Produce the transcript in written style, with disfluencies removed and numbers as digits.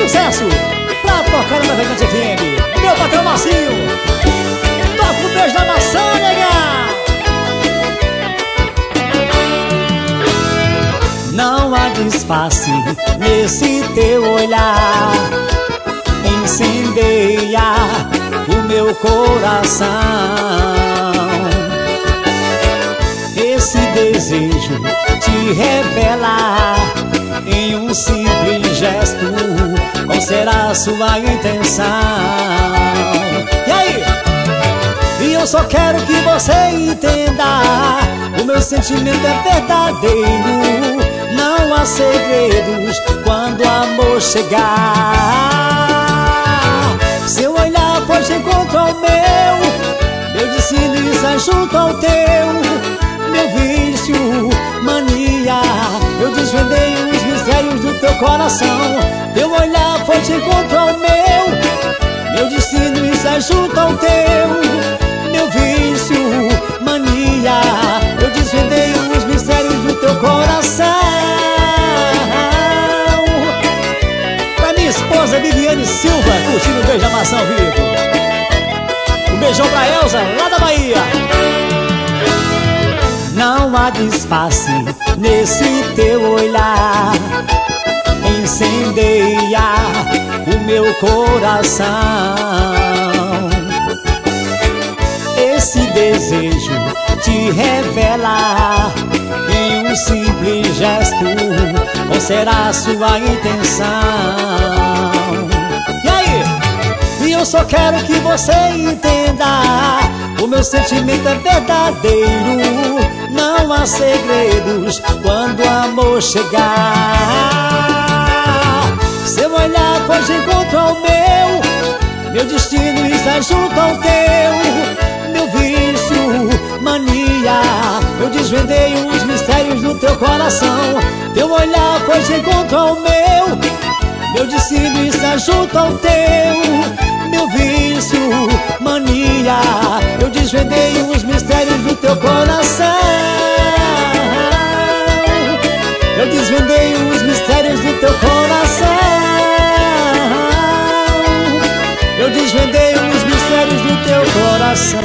sucesso pra tocar na Navegante FM. Meu patrão Marcinho, toca um beijo na maçã, nega. Não há disfarce nesse teu olhar, incendeia o meu coração. Esse desejo te revela em um simples gesto qual será a sua intenção. E aí? E eu só quero que você entenda, o meu sentimento é verdadeiro. Não há segredos quando o amor chegar. Seu olhar foi de encontro ao meu destino está junto ao teu. Meu vício, mania, eu desvendei os mistérios do teu coração. Teu olhar foi de encontro ao meu destino está junto ao teu. Meu vício, mania, eu desvendei os mistérios do teu coração. Pra minha esposa Viviane Silva, curtindo o Beijo da Maçã ao vivo. Um beijão pra Elza, lá da Bahia. Não há disfarce nesse teu olhar, incendeia o meu coração. Esse desejo te revela em um simples gesto qual será a sua intenção. E aí? E eu só quero que você entenda, o meu sentimento é verdadeiro. Não há segredos quando o amor chegar. Seu olhar foi de encontro ao meu destino está junto ao teu. Meu vício, mania, eu desvendei os mistérios do teu coração. Teu olhar foi de encontro ao meu destino está junto ao teu. Meu vício, mania, eu desvendei os mistérios do teu coração. Eu desvendei os mistérios do teu coração. Eu desvendei os mistérios do teu coração.